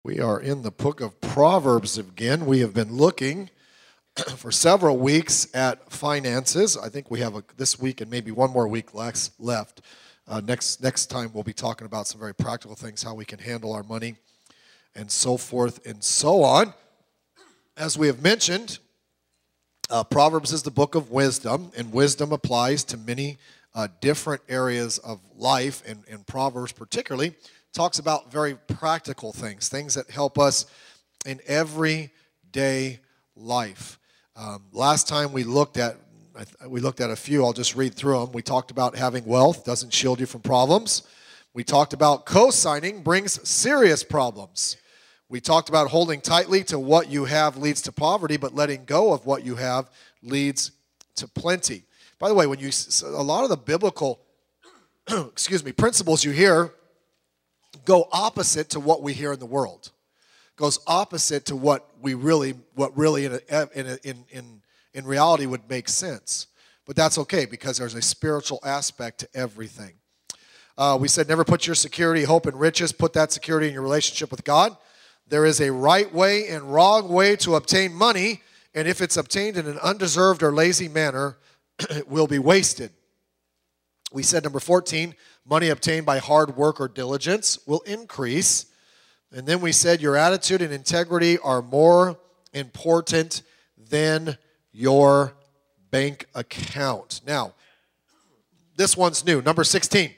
We are in the book of Proverbs again. We have been looking for several weeks at finances. I think we have this week and maybe one more week left. Next time we'll be talking about some very practical things, how we can handle our money and so forth and so on. As we have mentioned, Proverbs is the book of wisdom, and wisdom applies to many different areas of life, and Proverbs particularly talks about very practical things that help us in everyday life. Last time we looked at a few. I'll just read through them. We talked about having wealth doesn't shield you from problems. We talked about co-signing brings serious problems. We talked about holding tightly to what you have leads to poverty, but letting go of what you have leads to plenty. By the way, a lot of the biblical principles you hear go opposite to what we hear in the world. Goes opposite to what really in reality would make sense. But that's okay, because there's a spiritual aspect to everything. We said never put your security, hope, and riches. Put that security in your relationship with God. There is a right way and wrong way to obtain money, and if it's obtained in an undeserved or lazy manner, it will be wasted. We said number 14, money obtained by hard work or diligence will increase. And then we said your attitude and integrity are more important than your bank account. Now, this one's new. Number 16.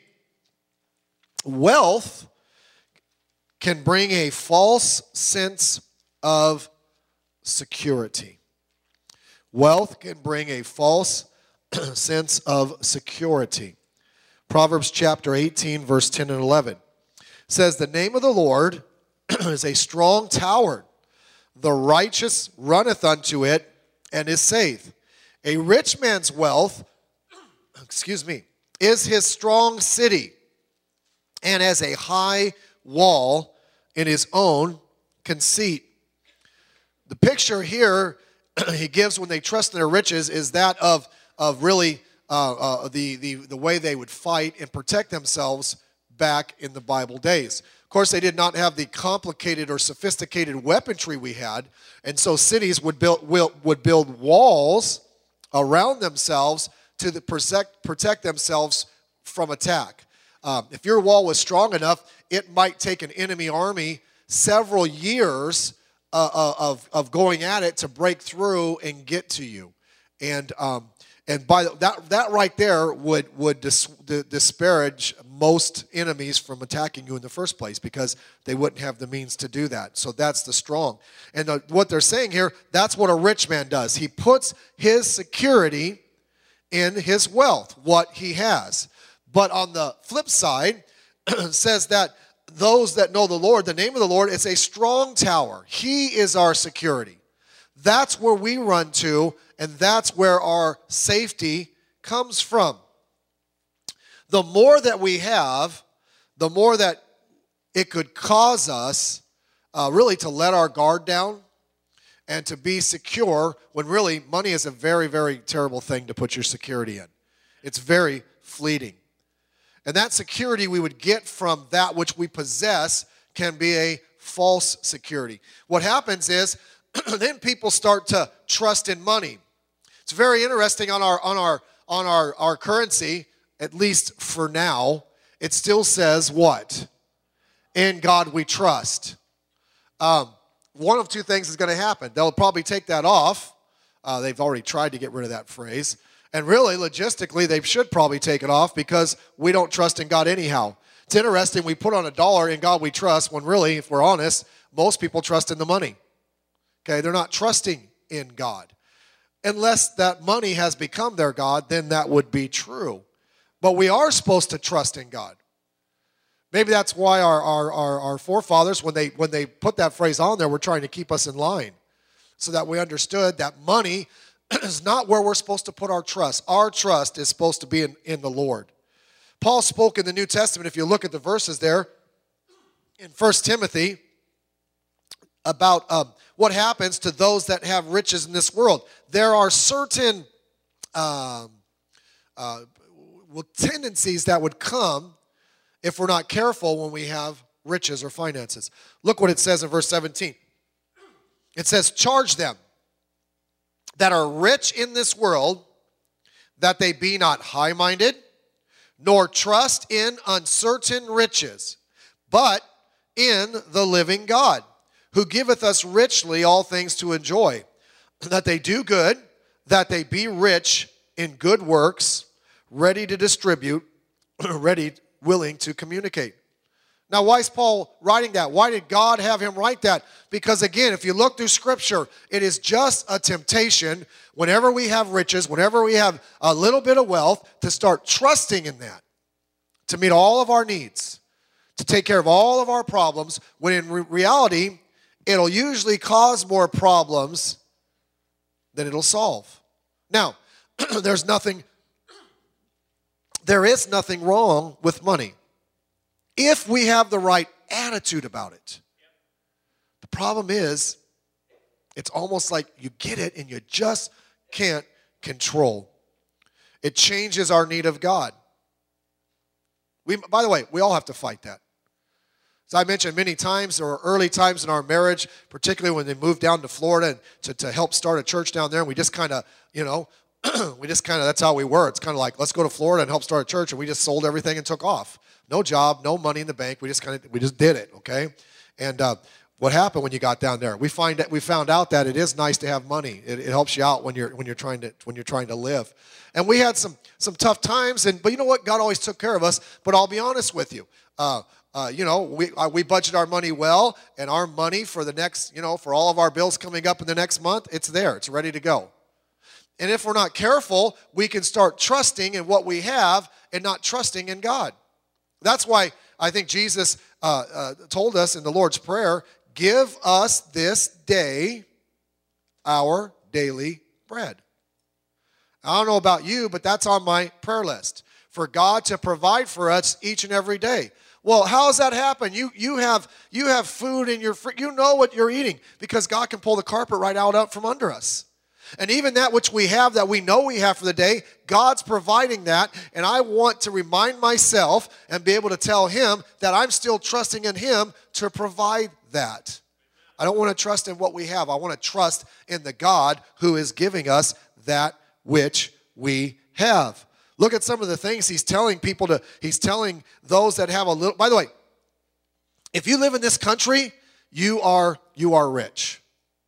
Wealth can bring a false sense of security. Wealth can bring a false sense of security. Proverbs chapter 18, verse 10 and 11 says, the name of the Lord is a strong tower. The righteous runneth unto it and is safe. A rich man's wealth, is his strong city, and as a high wall in his own conceit. The picture here he gives when they trust in their riches is that of really the way they would fight and protect themselves back in the Bible days. Of course, they did not have the complicated or sophisticated weaponry we had, and so cities would build walls around themselves to protect themselves from attack. If your wall was strong enough, it might take an enemy army several years of going at it to break through and get to you. And by that right there would disparage most enemies from attacking you in the first place, because they wouldn't have the means to do that. So that's the strong. And what they're saying here, that's what a rich man does. He puts his security in his wealth, what he has. But on the flip side, says that those that know the Lord, the name of the Lord is a strong tower. He is our security. That's where we run to, and that's where our safety comes from. The more that we have, the more that it could cause us really to let our guard down and to be secure, when really money is a very, very terrible thing to put your security in. It's very fleeting. And that security we would get from that which we possess can be a false security. What happens is then people start to trust in money. It's very interesting on our currency, at least for now, it still says what? In God we trust. One of two things is going to happen. They'll probably take that off. They've already tried to get rid of that phrase. And really, logistically, they should probably take it off, because we don't trust in God anyhow. It's interesting, we put on $1 in God we trust, when really, if we're honest, most people trust in the money. Okay, they're not trusting in God. Unless that money has become their God, then that would be true. But we are supposed to trust in God. Maybe that's why our forefathers, when they put that phrase on there, were trying to keep us in line, so that we understood that money is not where we're supposed to put our trust. Our trust is supposed to be in the Lord. Paul spoke in the New Testament, if you look at the verses there, in 1 Timothy, about what happens to those that have riches in this world. There are certain tendencies that would come if we're not careful when we have riches or finances. Look what it says in verse 17. It says, charge them that are rich in this world, that they be not high-minded, nor trust in uncertain riches, but in the living God, who giveth us richly all things to enjoy, that they do good, that they be rich in good works, ready to distribute, ready, willing to communicate. Now, why is Paul writing that? Why did God have him write that? Because again, if you look through Scripture, it is just a temptation whenever we have riches, whenever we have a little bit of wealth, to start trusting in that, to meet all of our needs, to take care of all of our problems, when in reality, it'll usually cause more problems than it'll solve. Now, there is nothing wrong with money if we have the right attitude about it. The problem is, it's almost like you get it and you just can't control. It changes our need of God. By the way, we all have to fight that. As I mentioned many times, there were early times in our marriage, particularly when they moved down to Florida to help start a church down there, and we just kind of, that's how we were. It's kind of like, let's go to Florida and help start a church, and we just sold everything and took off. No job, no money in the bank. We just did it, okay? And what happened when you got down there? We found out that it is nice to have money. It helps you out when you're trying to live. And we had some tough times, but you know what? God always took care of us. But I'll be honest with you. We budget our money well, and our money for the next, for all of our bills coming up in the next month, it's there. It's ready to go. And if we're not careful, we can start trusting in what we have and not trusting in God. That's why I think Jesus told us in the Lord's Prayer, give us this day our daily bread. I don't know about you, but that's on my prayer list. For God to provide for us each and every day. Well, how does that happen? You have food in your fridge. You know what you're eating because God can pull the carpet right out from under us. And even that which we have that we know we have for the day, God's providing that. And I want to remind myself and be able to tell Him that I'm still trusting in Him to provide that. I don't want to trust in what we have. I want to trust in the God who is giving us that which we have. Look at some of the things He's telling people He's telling those that have a little. By the way, if you live in this country, you are rich.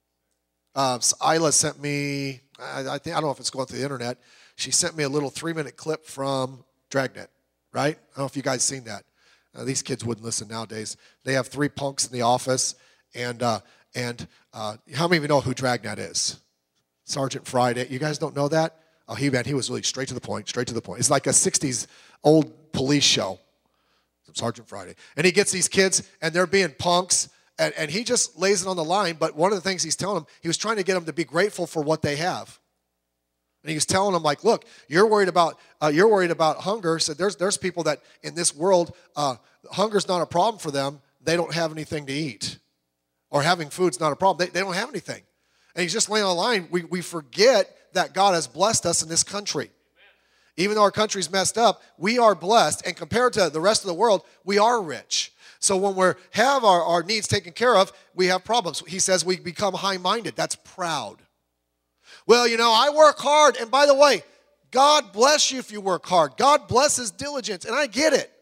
Isla sent me, I don't know if it's going through the internet. She sent me a little 3-minute clip from Dragnet, right? I don't know if you guys seen that. These kids wouldn't listen nowadays. They have 3 punks in the office, and how many of you know who Dragnet is? Sergeant Friday. You guys don't know that? Oh, he was really straight to the point. It's like a 60s old police show, Sergeant Friday. And he gets these kids, and they're being punks, and he just lays it on the line. But one of the things he's telling them, he was trying to get them to be grateful for what they have. And he was telling them, like, look, you're worried about hunger. So there's people that in this world, hunger's not a problem for them. They don't have anything to eat. Or having food's not a problem. They don't have anything. And he's just laying on the line. We forget that God has blessed us in this country. Amen. Even though our country's messed up, we are blessed. And compared to the rest of the world, we are rich. So when we have our needs taken care of, we have problems. He says we become high-minded. That's proud. Well, I work hard. And by the way, God bless you if you work hard. God blesses diligence. And I get it.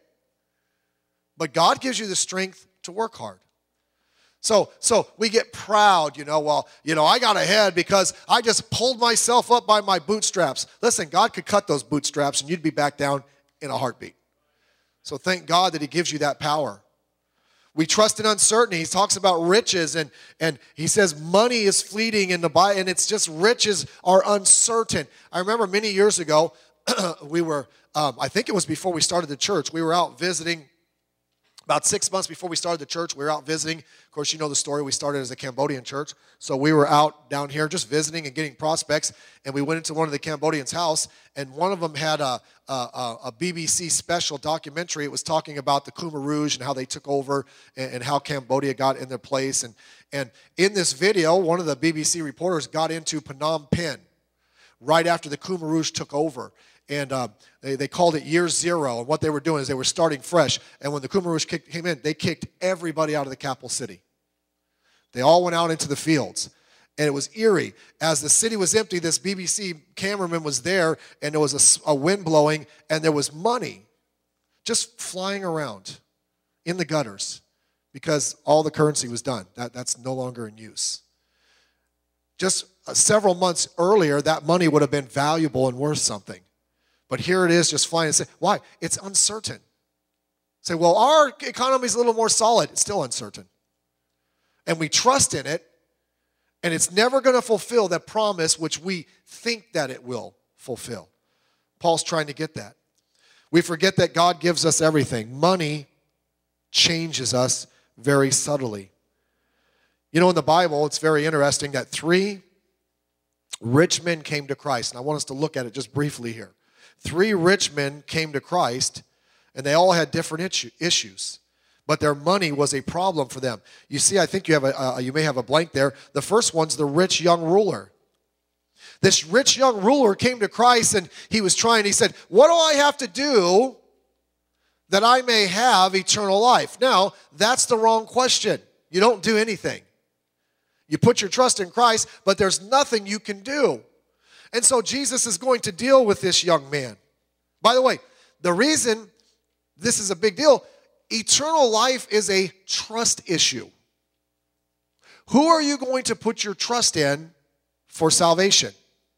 But God gives you the strength to work hard. So we get proud, I got ahead because I just pulled myself up by my bootstraps. Listen, God could cut those bootstraps and you'd be back down in a heartbeat. So thank God that He gives you that power. We trust in uncertainty. He talks about riches and he says money is fleeting in the Bible, and it's just riches are uncertain. I remember many years ago, we were, I think it was before we started the church, we were out visiting. About 6 months before we started the church, we were out visiting. Of course, you know the story. We started as a Cambodian church. So we were out down here just visiting and getting prospects. And we went into one of the Cambodians' house. And one of them had a BBC special documentary. It was talking about the Khmer Rouge and how they took over and how Cambodia got in their place. And in this video, one of the BBC reporters got into Phnom Penh right after the Khmer Rouge took over. And they called it year zero. And what they were doing is they were starting fresh. And when the Khmer Rouge came in, they kicked everybody out of the capital city. They all went out into the fields. And it was eerie. As the city was empty, this BBC cameraman was there, and there was a wind blowing, and there was money just flying around in the gutters because all the currency was done. That's no longer in use. Just several months earlier, that money would have been valuable and worth something. But here it is just flying. Why? It's uncertain. Say, well, our economy is a little more solid. It's still uncertain. And we trust in it, and it's never going to fulfill that promise which we think that it will fulfill. Paul's trying to get that. We forget that God gives us everything. Money changes us very subtly. You know, in the Bible, it's very interesting that 3 rich men came to Christ. And I want us to look at it just briefly here. 3 rich men came to Christ, and they all had different issues. But their money was a problem for them. You see, I think you may have a blank there. The first one's the rich young ruler. This rich young ruler came to Christ, and he said, what do I have to do that I may have eternal life? Now, that's the wrong question. You don't do anything. You put your trust in Christ, but there's nothing you can do. And so Jesus is going to deal with this young man. By the way, the reason this is a big deal, eternal life is a trust issue. Who are you going to put your trust in for salvation?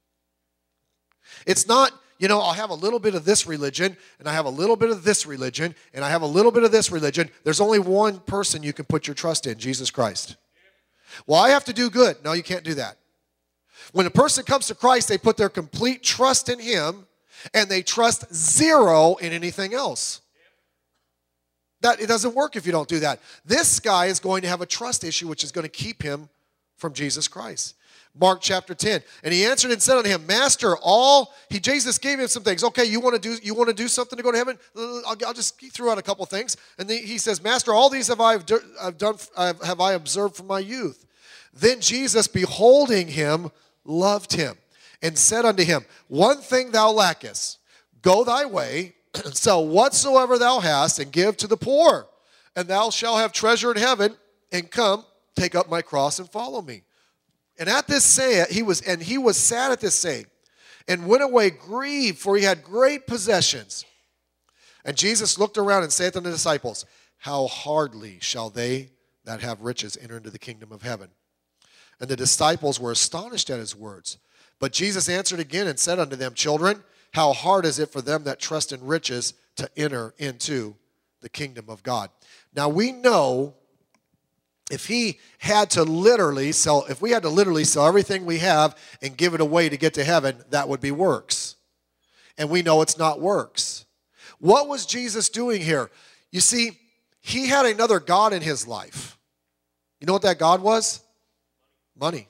It's not, I'll have a little bit of this religion, and I have a little bit of this religion, and I have a little bit of this religion. There's only one person you can put your trust in, Jesus Christ. Well, I have to do good. No, you can't do that. When a person comes to Christ, they put their complete trust in Him, and they trust zero in anything else. It doesn't work if you don't do that. This guy is going to have a trust issue, which is going to keep him from Jesus Christ. Mark chapter 10. And he answered and said unto him, Master, Jesus gave him some things. Okay, you want to do something to go to heaven? He threw out a couple things. And he says, Master, all these have I observed from my youth. Then Jesus, beholding him, loved him, and said unto him, One thing thou lackest, go thy way, sell whatsoever thou hast, and give to the poor, and thou shalt have treasure in heaven, and come, take up my cross, and follow me. And at this saying, he was sad at this saying, and went away grieved, for he had great possessions. And Jesus looked around and saith unto the disciples, How hardly shall they that have riches enter into the kingdom of heaven? And the disciples were astonished at his words. But Jesus answered again and said unto them, Children, how hard is it for them that trust in riches to enter into the kingdom of God? Now we know if we had to literally sell everything we have and give it away to get to heaven, that would be works. And we know it's not works. What was Jesus doing here? You see, he had another God in his life. You know what that God was? Money.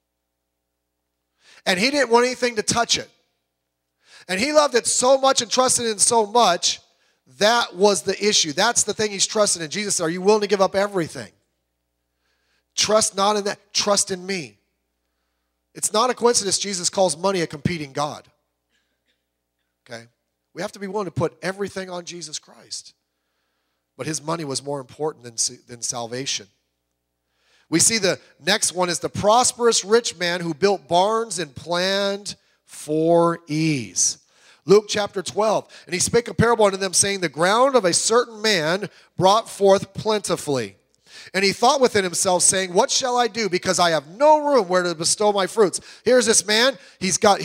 And he didn't want anything to touch it. And he loved it so much and trusted in so much, that was the issue. That's the thing he's trusting in. Jesus said, are you willing to give up everything? Trust not in that. Trust in me. It's not a coincidence Jesus calls money a competing God. Okay? We have to be willing to put everything on Jesus Christ. But his money was more important than salvation. We see the next one is the prosperous rich man who built barns and planned for ease. Luke chapter 12. And he spake a parable unto them, saying, The ground of a certain man brought forth plentifully. And he thought within himself, saying, What shall I do? Because I have no room where to bestow my fruits. Here's this man. He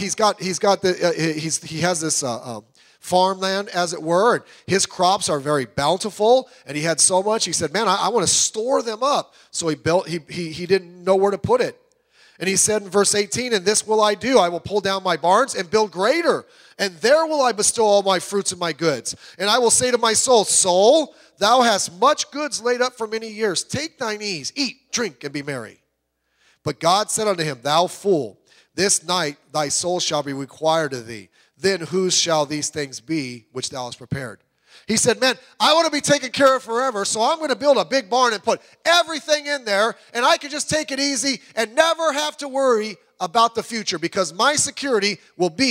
has this farmland, as it were, and his crops are very bountiful, and he had so much. He said, man, I want to store them up. So he didn't know where to put it. And he said in verse 18, And this will I do. I will pull down my barns and build greater, and there will I bestow all my fruits and my goods. And I will say to my soul, Soul, thou hast much goods laid up for many years. Take thine ease, eat, drink, and be merry. But God said unto him, Thou fool, this night thy soul shall be required of thee. Then whose shall these things be which thou hast prepared? He said, man, I want to be taken care of forever, so I'm going to build a big barn and put everything in there, and I can just take it easy and never have to worry about the future, because my security will be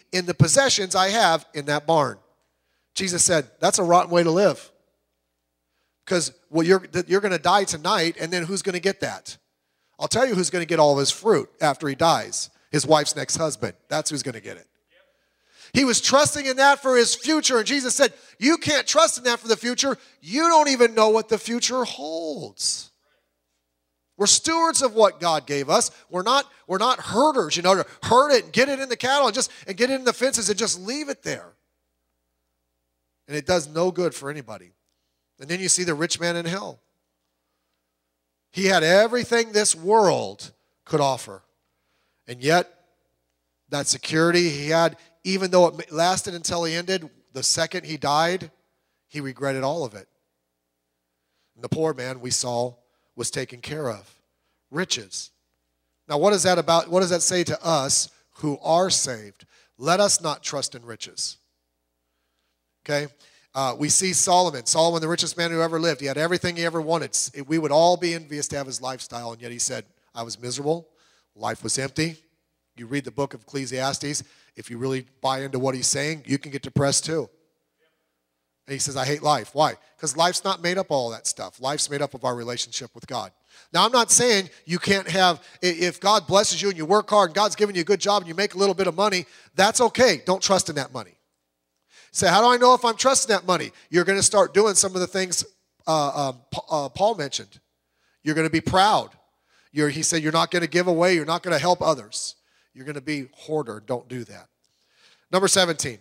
in the possessions I have in that barn. Jesus said, that's a rotten way to live. Because, well, you're going to die tonight, and then who's going to get that? I'll tell you who's going to get all of his fruit after he dies. His wife's next husband. That's who's going to get it. He was trusting in that for his future, and Jesus said, you can't trust in that for the future. You don't even know what the future holds. We're stewards of what God gave us. We're not herders, to herd it and get it in the cattle and get it in the fences and just leave it there. And it does no good for anybody. And then you see the rich man in hell. He had everything this world could offer. And yet, that security he had, even though it lasted until he ended, the second he died, he regretted all of it. And the poor man we saw was taken care of. Riches. Now, what is that about? What does that say to us who are saved? Let us not trust in riches. Okay? We see Solomon, the richest man who ever lived. He had everything he ever wanted. We would all be envious to have his lifestyle, and yet he said, I was miserable. Life was empty. You read the book of Ecclesiastes. If you really buy into what he's saying, you can get depressed too. And he says, I hate life. Why? Because life's not made up of all that stuff. Life's made up of our relationship with God. Now, I'm not saying you can't have, if God blesses you and you work hard and God's giving you a good job and you make a little bit of money, that's okay. Don't trust in that money. Say, how do I know if I'm trusting that money? You're going to start doing some of the things Paul mentioned. You're going to be proud. He said you're not going to give away. You're not going to help others. You're going to be hoarder. Don't do that. Number 17.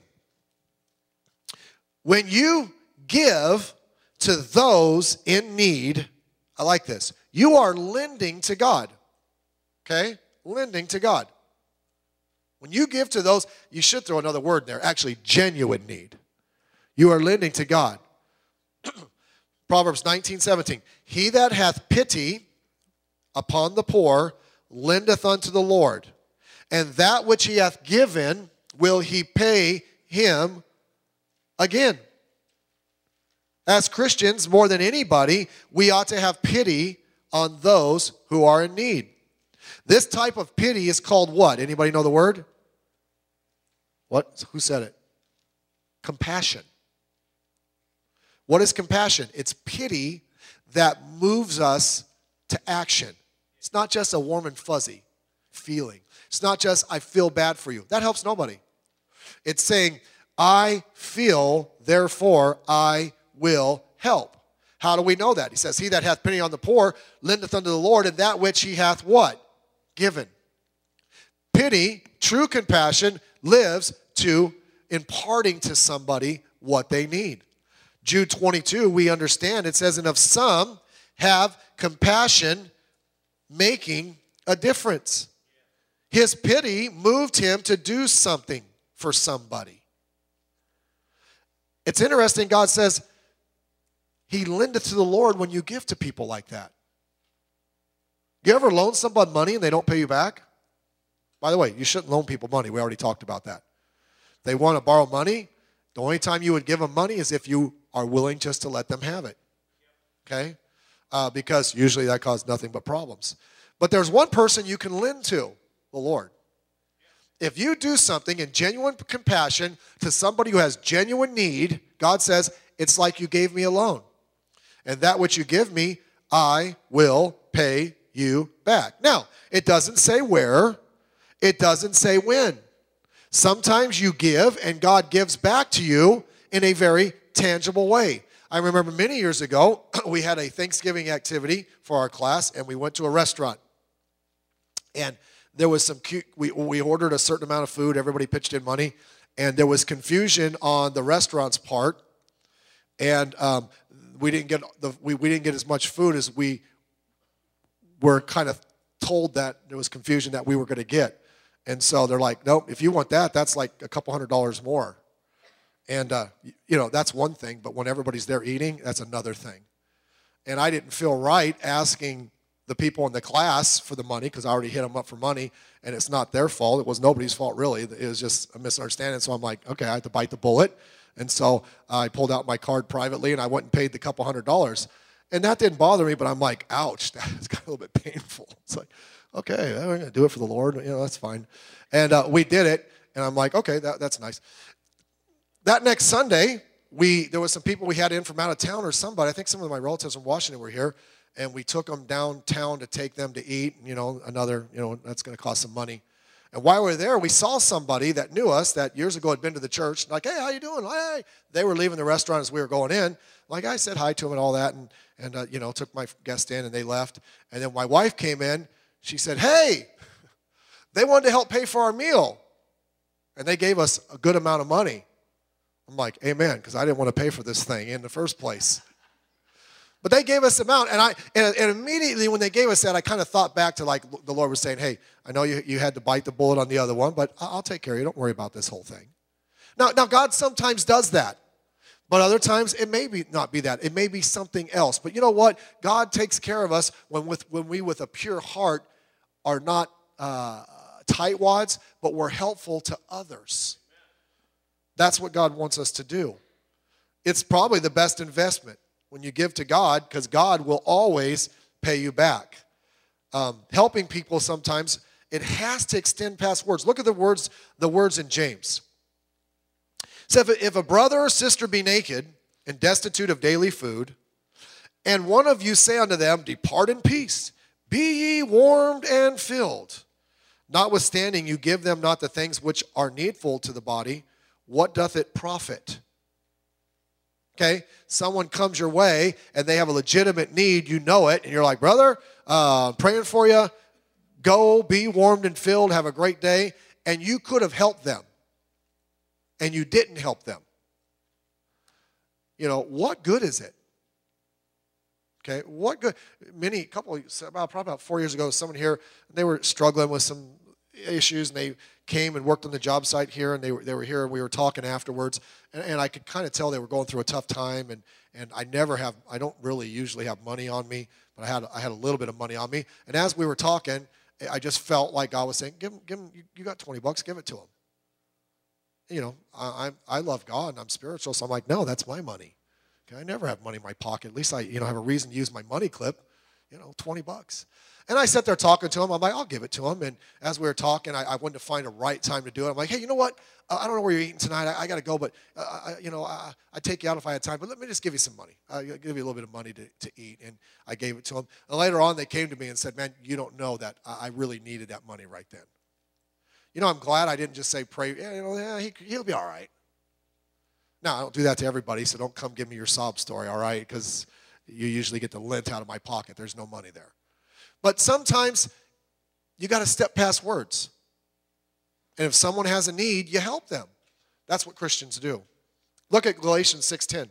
When you give to those in need, I like this, you are lending to God. Okay? Lending to God. When you give to those, you should throw another word in there, actually genuine need. You are lending to God. Proverbs 19:17. He that hath pity upon the poor lendeth unto the Lord, and that which he hath given will he pay him again. As Christians, more than anybody, we ought to have pity on those who are in need. This type of pity is called what? Anybody know the word? What? Who said it? Compassion. What is compassion? It's pity that moves us to action. It's not just a warm and fuzzy feeling. It's not just, I feel bad for you. That helps nobody. It's saying, I feel, therefore I will help. How do we know that? He says, he that hath pity on the poor lendeth unto the Lord, and that which he hath what? Given. Pity, true compassion, lives to imparting to somebody what they need. Jude 22, we understand, it says, and of some have compassion, making a difference. His pity moved him to do something for somebody. It's interesting, God says, he lendeth to the Lord when you give to people like that. You ever loan somebody money and they don't pay you back? By the way, you shouldn't loan people money. We already talked about that. They want to borrow money. The only time you would give them money is if you are willing just to let them have it. Okay? Because usually that causes nothing but problems. But there's one person you can lend to, the Lord. If you do something in genuine compassion to somebody who has genuine need, God says, it's like you gave me a loan. And that which you give me, I will pay you back. Now, it doesn't say where. It doesn't say when. Sometimes you give and God gives back to you in a very tangible way. I remember many years ago, we had a Thanksgiving activity for our class, and we went to a restaurant. And there was some we ordered a certain amount of food. Everybody pitched in money. And there was confusion on the restaurant's part. And we didn't get as much food as we were kind of told that there was confusion that we were going to get. And so they're like, nope, if you want that, that's like a couple $100 more. And, that's one thing. But when everybody's there eating, that's another thing. And I didn't feel right asking the people in the class for the money because I already hit them up for money. And it's not their fault. It was nobody's fault, really. It was just a misunderstanding. So I'm like, okay, I have to bite the bullet. And so I pulled out my card privately, and I went and paid the couple $100. And that didn't bother me, but I'm like, ouch, that's got a little bit painful. It's like, okay, we're going to do it for the Lord. That's fine. And we did it. And I'm like, okay, that's nice. That next Sunday, there was some people we had in from out of town or somebody. I think some of my relatives in Washington were here, and we took them downtown to take them to eat. That's going to cost some money. And while we were there, we saw somebody that knew us that years ago had been to the church. Like, hey, how you doing? Hey. They were leaving the restaurant as we were going in. Like, I said hi to them and all that, and took my guest in, and they left. And then my wife came in. She said, hey, they wanted to help pay for our meal. And they gave us a good amount of money. I'm like, amen, because I didn't want to pay for this thing in the first place. But they gave us amount, and immediately when they gave us that, I kind of thought back to like the Lord was saying, hey, I know you had to bite the bullet on the other one, but I'll take care of you. Don't worry about this whole thing. Now God sometimes does that, but other times it may not be that. It may be something else. But you know what? God takes care of us when we with a pure heart are not tightwads, but we're helpful to others. That's what God wants us to do. It's probably the best investment when you give to God, because God will always pay you back. Helping people sometimes, it has to extend past words. Look at the words in James. So if a brother or sister be naked and destitute of daily food, and one of you say unto them, depart in peace, be ye warmed and filled, notwithstanding you give them not the things which are needful to the body, what doth it profit? Okay, someone comes your way and they have a legitimate need, you know it, and you're like, brother, praying for you, go, be warmed and filled, have a great day, and you could have helped them, and you didn't help them. What good is it? Okay, what good? Probably about 4 years ago, someone here, they were struggling with some issues, and they came and worked on the job site here, and they were here, and we were talking afterwards, and I could kind of tell they were going through a tough time, and I don't really usually have money on me, but I had a little bit of money on me, and as we were talking, I just felt like God was saying, give him, you got $20, give it to him. I love God, and I'm spiritual, so I'm like, no, that's my money. Okay, I never have money in my pocket. At least I have a reason to use my money clip, $20. And I sat there talking to him. I'm like, I'll give it to him. And as we were talking, I wanted to find a right time to do it. I'm like, hey, you know what? I don't know where you're eating tonight. I got to go, but, I'd take you out if I had time. But let me just give you some money. I'll give you a little bit of money to eat. And I gave it to him. And later on, they came to me and said, man, you don't know that I really needed that money right then. I'm glad I didn't just say, pray, he'll be all right. Now, I don't do that to everybody, so don't come give me your sob story, all right? Because you usually get the lint out of my pocket. There's no money there. But sometimes you got to step past words. And if someone has a need, you help them. That's what Christians do. Look at Galatians 6:10.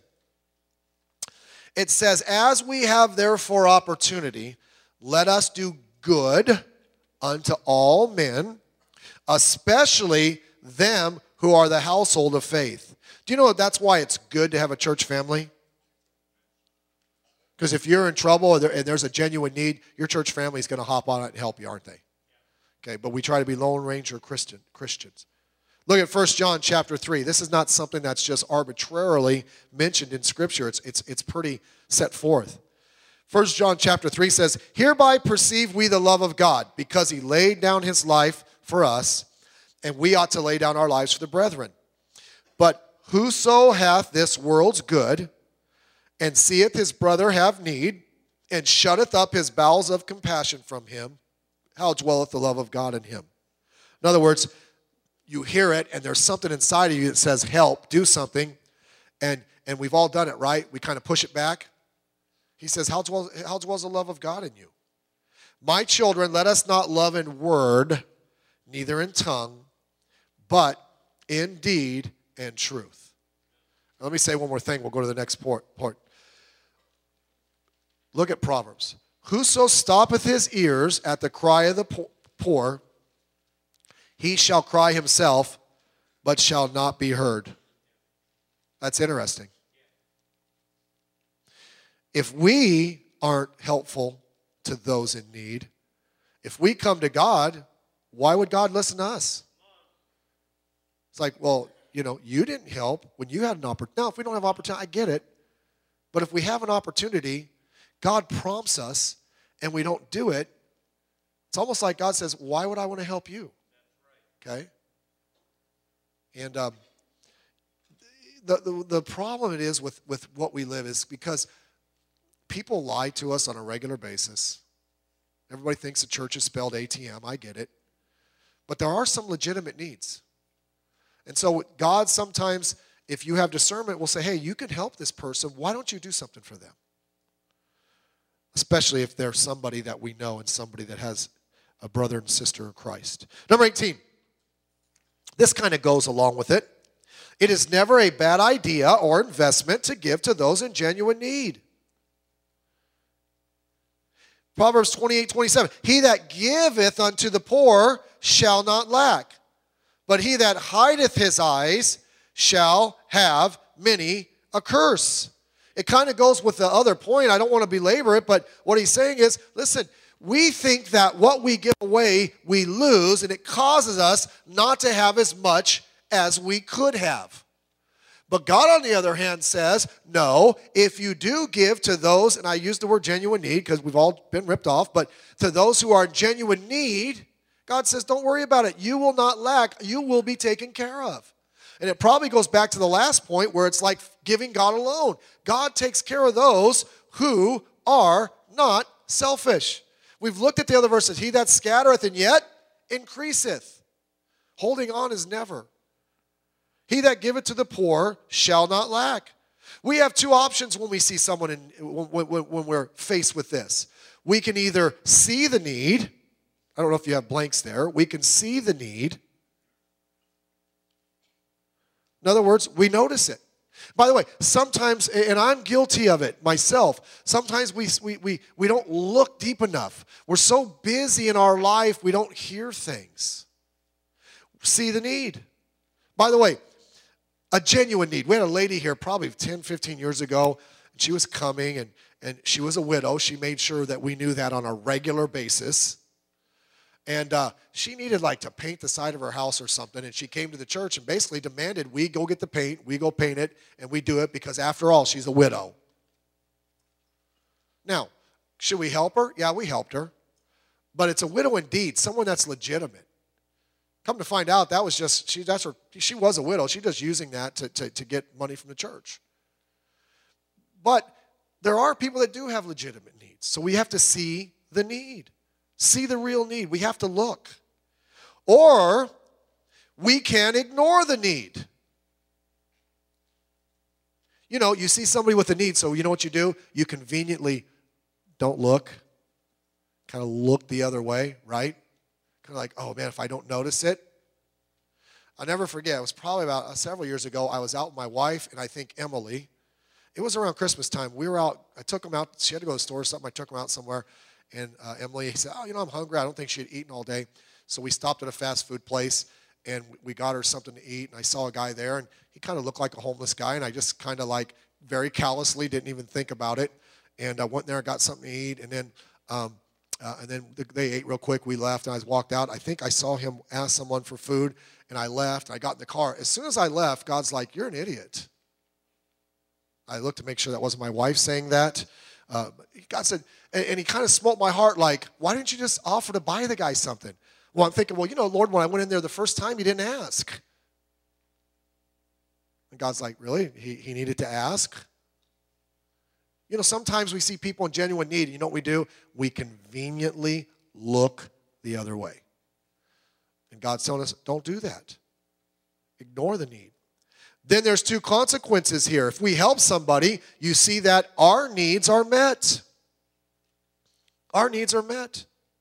It says, as we have therefore opportunity, let us do good unto all men, especially them who are the household of faith. Do you know that's why it's good to have a church family? Because if you're in trouble and there's a genuine need, your church family is going to hop on it and help you, aren't they? Okay, but we try to be Lone Ranger Christians. Look at 1 John chapter 3. This is not something that's just arbitrarily mentioned in Scripture. It's pretty set forth. 1 John chapter 3 says, hereby perceive we the love of God, because he laid down his life for us, and we ought to lay down our lives for the brethren. But whoso hath this world's good, and seeth his brother have need, and shutteth up his bowels of compassion from him, how dwelleth the love of God in him? In other words, you hear it, and there's something inside of you that says, help, do something, and we've all done it, right? We kind of push it back. He says, how dwells the love of God in you? My children, let us not love in word, neither in tongue, but in deed and truth. Now, let me say one more thing. We'll go to the next part. Look at Proverbs. Whoso stoppeth his ears at the cry of the poor, he shall cry himself, but shall not be heard. That's interesting. If we aren't helpful to those in need, if we come to God, why would God listen to us? It's like, well, you didn't help when you had an opportunity. Now, if we don't have opportunity, I get it. But if we have an opportunity, God prompts us, and we don't do it, it's almost like God says, why would I want to help you? Okay? And the problem it is with what we live is because people lie to us on a regular basis. Everybody thinks the church is spelled ATM. I get it. But there are some legitimate needs. And so God sometimes, if you have discernment, will say, hey, you can help this person. Why don't you do something for them? Especially if they're somebody that we know and somebody that has a brother and sister in Christ. Number 18. This kind of goes along with it. It is never a bad idea or investment to give to those in genuine need. Proverbs 28:27. He that giveth unto the poor shall not lack, but he that hideth his eyes shall have many a curse. It kind of goes with the other point. I don't want to belabor it, but what he's saying is, listen, we think that what we give away, we lose, and it causes us not to have as much as we could have. But God, on the other hand, says, no, if you do give to those, and I use the word genuine need because we've all been ripped off, but to those who are in genuine need, God says, don't worry about it. You will not lack. You will be taken care of. And it probably goes back to the last point where it's like giving God a loan. God takes care of those who are not selfish. We've looked at the other verses. He that scattereth and yet increaseth. Holding on is never. He that giveth to the poor shall not lack. We have two options when we see someone, when we're faced with this. We can either see the need. I don't know if you have blanks there. We can see the need. In other words, we notice it. By the way, sometimes, and I'm guilty of it myself, sometimes we don't look deep enough. We're so busy in our life, we don't hear things. See the need. By the way, a genuine need. We had a lady here probably 10, 15 years ago. And she was coming, and she was a widow. She made sure that we knew that on a regular basis. And she needed like to paint the side of her house or something. And she came to the church and basically demanded we go get the paint, we go paint it, and we do it because after all, she's a widow. Now, should we help her? Yeah, we helped her. But it's a widow indeed, someone that's legitimate. Come to find out, that was just, she was a widow. She's just using that to get money from the church. But there are people that do have legitimate needs. So we have to see the need. See the real need. We have to look. Or we can ignore the need. You know, you see somebody with a need, so you know what you do? You conveniently don't look. Kind of look the other way, right? Kind of like, oh man, if I don't notice it. I'll never forget, it was probably about several years ago. I was out with my wife and I think Emily. It was around Christmas time. We were out, I took them out. She had to go to the store or something. I took them out somewhere. And Emily said, oh, I'm hungry. I don't think she had eaten all day. So we stopped at a fast food place and we got her something to eat. And I saw a guy there and he kind of looked like a homeless guy. And I just kind of like very callously didn't even think about it. And I went there and got something to eat. And then they ate real quick. We left, and I walked out. I think I saw him ask someone for food, and I left. I got in the car. As soon as I left, God's like, you're an idiot. I looked to make sure that wasn't my wife saying that. God said, and he kind of smote my heart like, why didn't you just offer to buy the guy something? Well, I'm thinking, well, Lord, when I went in there the first time, you didn't ask. And God's like, really? He needed to ask? Sometimes we see people in genuine need. You know what we do? We conveniently look the other way. And God's telling us, don't do that. Ignore the need. Then there's two consequences here. If we help somebody, you see that our needs are met. Our needs are met.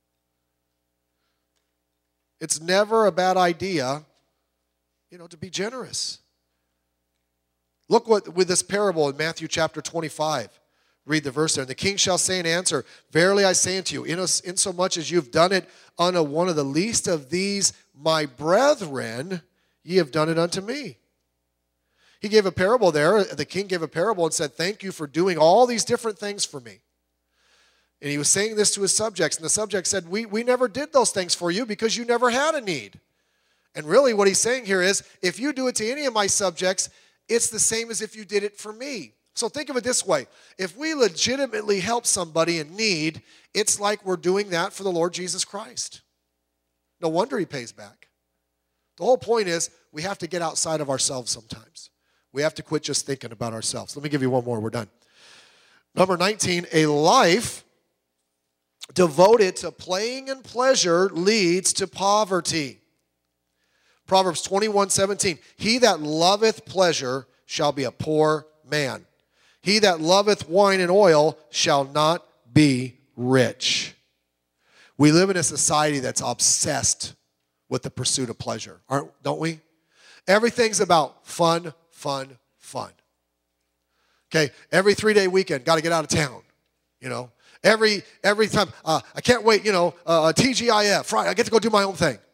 It's never a bad idea, to be generous. Look with this parable in Matthew chapter 25. Read the verse there. And the king shall say in answer, verily I say unto you, insomuch as you've done it unto one of the least of these my brethren, ye have done it unto me. He gave a parable there. The king gave a parable and said, thank you for doing all these different things for me. And he was saying this to his subjects. And the subjects said, we never did those things for you because you never had a need. And really what he's saying here is, if you do it to any of my subjects, it's the same as if you did it for me. So think of it this way. If we legitimately help somebody in need, it's like we're doing that for the Lord Jesus Christ. No wonder he pays back. The whole point is we have to get outside of ourselves sometimes. We have to quit just thinking about ourselves. Let me give you one more. We're done. Number 19, a life devoted to playing and pleasure leads to poverty. Proverbs 21:17, he that loveth pleasure shall be a poor man. He that loveth wine and oil shall not be rich. We live in a society that's obsessed with the pursuit of pleasure, don't we? Everything's about fun, fun, fun. Okay, every 3-day weekend, got to get out of town, you know. Every time, I can't wait, TGIF, Friday, I get to go do my own thing.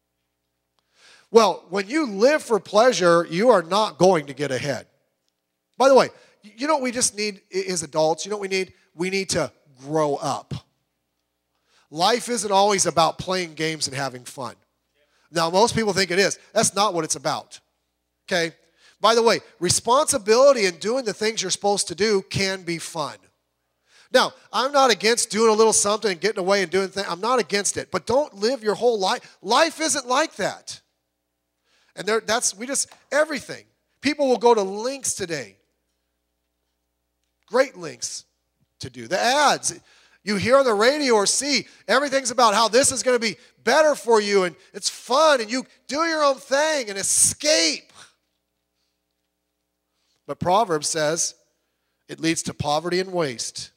Well, when you live for pleasure, you are not going to get ahead. By the way, you know what we just need as adults? You know what we need? We need to grow up. Life isn't always about playing games and having fun. Now, most people think it is. That's not what it's about. Okay? By the way, responsibility and doing the things you're supposed to do can be fun. Now, I'm not against doing a little something and getting away and doing things. I'm not against it. But don't live your whole life. Life isn't like that. And everything. People will go to lengths today. Great lengths to do. The ads you hear on the radio or see, everything's about how this is going to be better for you and it's fun and you do your own thing and escape. But Proverbs says it leads to poverty and waste.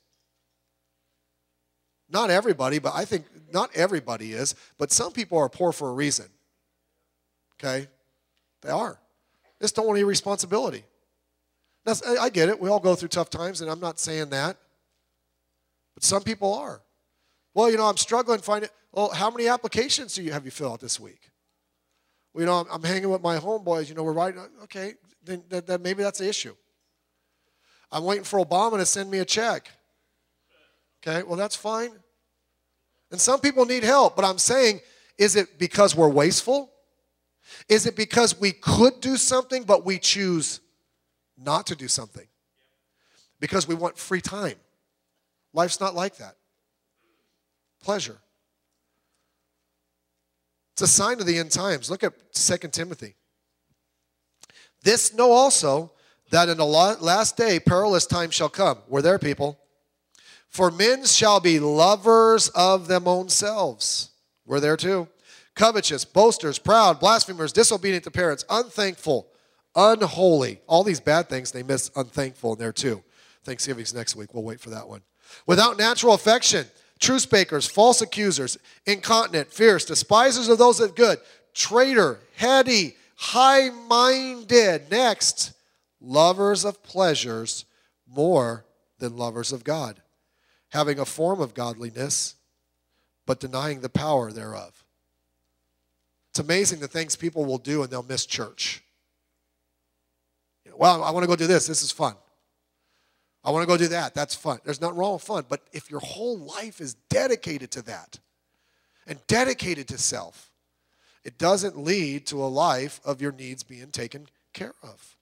Not everybody, but I think not everybody is, but some people are poor for a reason. Okay? They are. They just don't want any responsibility. I get it. We all go through tough times, and I'm not saying that. But some people are. Well, I'm struggling finding. Well, how many applications have you filled out this week? Well, I'm hanging with my homeboys. We're writing. Okay, then maybe that's the issue. I'm waiting for Obama to send me a check. Okay, well, that's fine. And some people need help, but I'm saying, is it because we're wasteful? Is it because we could do something, but we choose not to do something? Because we want free time. Life's not like that. Pleasure. It's a sign of the end times. Look at 2 Timothy. This know also that in the last day perilous times shall come. We're there, people. For men shall be lovers of them own selves. We're there too. Covetous, boasters, proud, blasphemers, disobedient to parents, unthankful, unholy. All these bad things, they miss unthankful in there too. Thanksgiving's next week. We'll wait for that one. Without natural affection, truce breakers, false accusers, incontinent, fierce, despisers of those that good, traitor, heady, high-minded. Next, lovers of pleasures more than lovers of God, having a form of godliness, but denying the power thereof. It's amazing the things people will do and they'll miss church. Well, I want to go do this. This is fun. I want to go do that. That's fun. There's nothing wrong with fun. But if your whole life is dedicated to that and dedicated to self, it doesn't lead to a life of your needs being taken care of.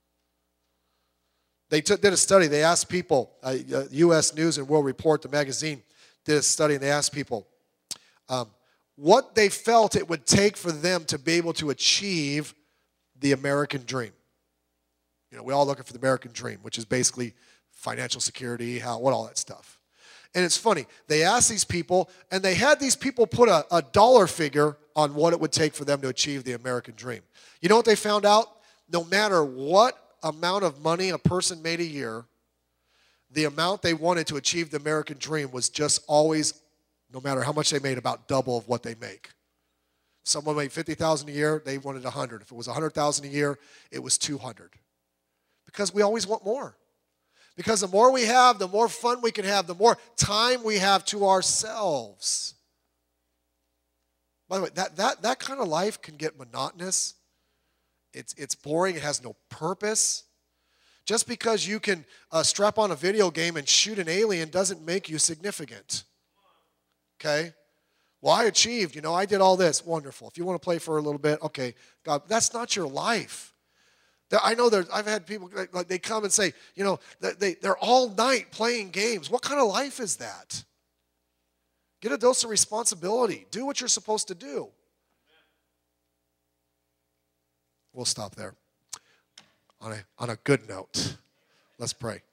They did a study. They asked people, U.S. News and World Report, the magazine, did a study, and they asked people what they felt it would take for them to be able to achieve the American dream. We're all looking for the American dream, which is basically financial security, all that stuff. And it's funny. They asked these people, and they had these people put a dollar figure on what it would take for them to achieve the American dream. You know what they found out? No matter what amount of money a person made a year, the amount they wanted to achieve the American dream was just always, no matter how much they made, about double of what they make. Someone made $50,000 a year, they wanted $100. If it was $100,000 a year, it was $200. Because we always want more. Because the more we have, the more fun we can have, the more time we have to ourselves. By the way, that kind of life can get monotonous. It's boring. It has no purpose. Just because you can strap on a video game and shoot an alien doesn't make you significant. Okay? Well, I achieved. I did all this. Wonderful. If you want to play for a little bit, okay. God, that's not your life. I know I've had people, like they come and say, they're all night playing games. What kind of life is that? Get a dose of responsibility. Do what you're supposed to do. we'll stop there on a good note. Let's pray.